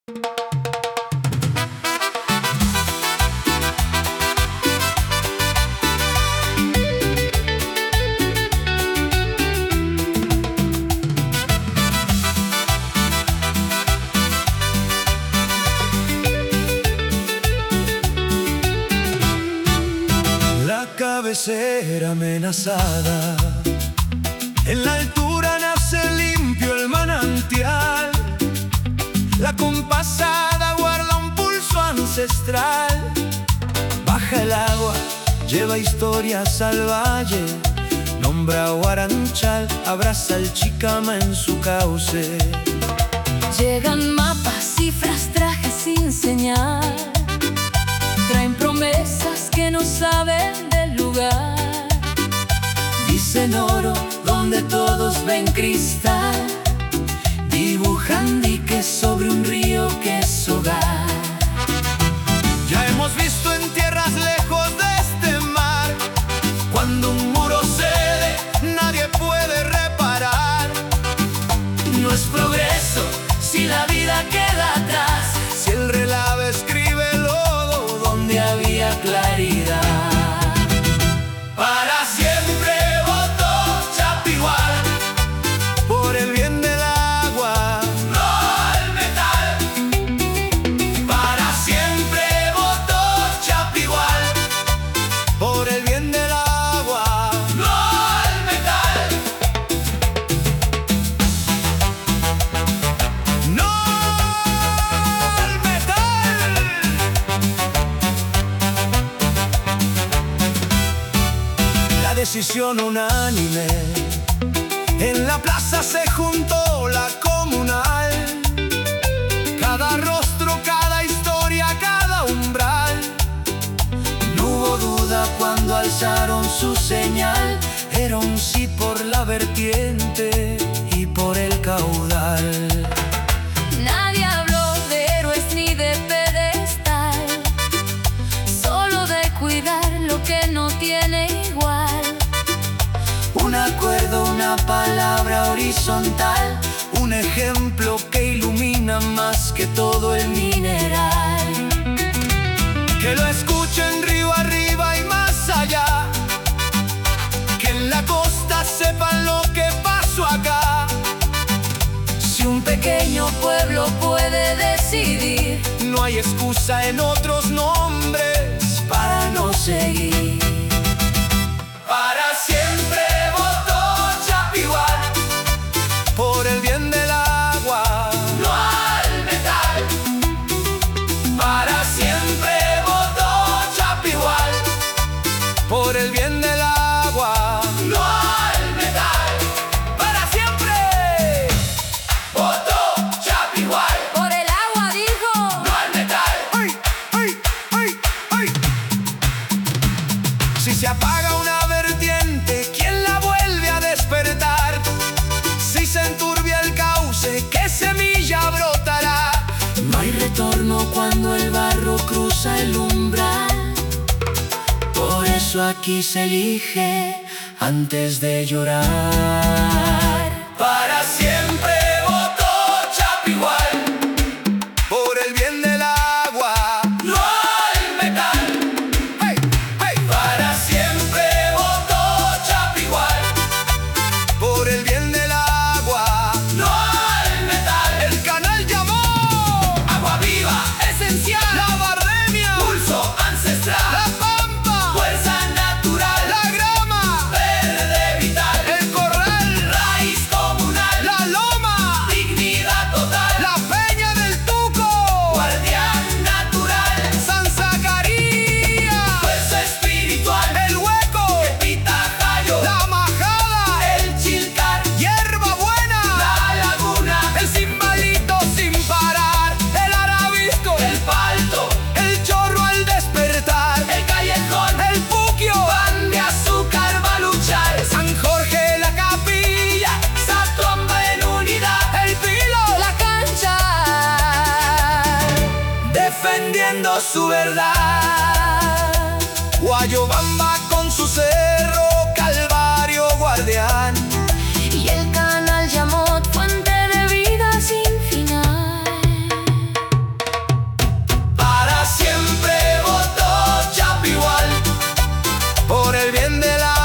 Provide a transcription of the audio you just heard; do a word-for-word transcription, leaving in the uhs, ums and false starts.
La cabecera amenazada, en la altura nace limpio el manantial. La compasada guarda un pulso ancestral. Baja el agua, lleva historias al valle. Nombra Guaranchal, abraza el Chicama en su cauce. Llegan mapas, cifras, trajes sin señal. Traen promesas que no saben del lugar. Dicen oro donde todos ven cristal. Dibujan diques sobre un río que es hogar. Ya hemos visto en tierras lejos de este mar, cuando un muro cede, nadie puede reparar. No es progreso si la vida queda atrás, si el relato escribe lodo donde había claridad. Para siempre votó Chapigual, por el bien del agua, no al metal. Para siempre votó Chapigual, por el bien del agua, no al metal. No al metal. La decisión unánime, en la plaza se juntó la comunal. Cada rostro, cada historia, cada umbral. No hubo duda cuando alzaron su señal. Era un sí por la vertiente y por el caudal. Nadie habló de héroes ni de pedestal, solo de cuidar lo que no tiene igual. Un acuerdo, una palabra horizontal, un ejemplo que ilumina más que todo el mineral. Que lo escuchen río arriba y más allá, que en la costa sepan lo que pasó acá. Si un pequeño pueblo puede decidir, no hay excusa en otros nombres para no seguir. Para siempre votó Chapigual, por el bien del agua, no al metal. Para siempre votó Chapigual, por el bien del agua, no al metal. Para siempre votó Chapigual, Por el agua dijo. no al metal. ¡Ay, ay, ay, ay! Si se apaga una vertiente, ¿quién la vuelve a despertar? Si se enturbia el cauce, ¿qué semilla brotará? No hay retorno cuando el barro cruza el umbral. Por eso aquí se elige antes de llorar. Para siempre votó Chapigual, por el bien del agua, no al metal. Hey, hey. Para siempre votó Chapigual, por el bien del agua, no al metal. El canal llamó agua viva, esencial. La Barremia, pulso ancestral. La Pampa, fuerza natural. La Grama, verde vital. El Corral, raíz comunal. La Loma, dignidad total. La Peña del Tuco, guardián natural. San Zacarías, fuerza espiritual. El Hueco, Pitahaya. La Majada, el Chilcar, hierba buena. La Laguna, el Cimbalito sin parar. El Arabisco, el Palto, el Chorro al despertar. El Callejón, el Puquio, pan de azúcar va a luchar. San Jorge, la Capilla, Satromba en unidad. El Pilo, La cancha. defendiendo su verdad. Guayobamba con su cerro, Calvario guardián. Y el canal llamó fuente de vida sin final. del agua.